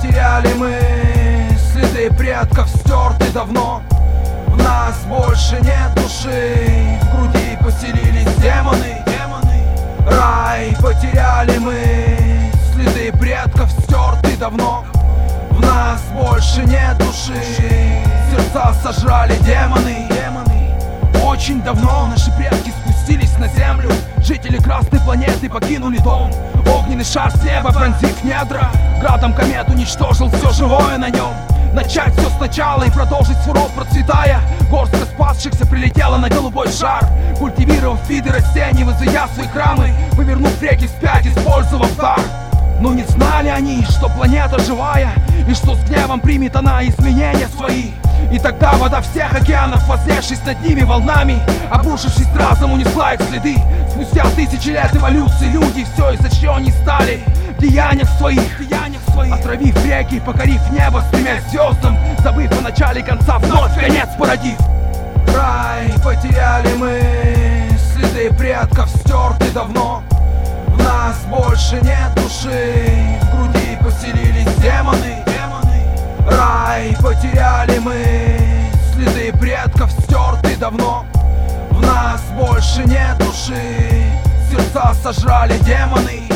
потеряли мы следы предков, стерты давно. В нас больше нет души, в груди поселились демоны. Рай потеряли мы, следы предков стерты давно. В нас больше нет души, сердца сожрали демоны. Очень давно наши предки спустились на землю. Жители Красной планеты покинули дом. Огненный шар с неба, пронзив недра, градом комет уничтожил все живое на нем. Начать все сначала и продолжить свой род процветая. Горстка спасшихся прилетела на голубой шар, культивировав виды растений, возведя свои храмы, вывернув реки вспять, использовав дар. Но не знали они, что планета живая, и что с гневом примет она изменения свои. И тогда вода всех океанов, вознесшись над ними волнами, обрушившись разом, унесла их следы. Спустя тысячи лет эволюции люди все, из-за чего они стали в деяниях своих, отравив реки, покорив небо, стремясь к звездам, забыв о начале и конца, вновь конец породив. Рай потеряли мы, следы предков стерты давно. В нас больше нет души, в груди поселились демоны. Рай потеряли мы, следы предков стерты давно. В нас больше нет души, сердца сожрали демоны.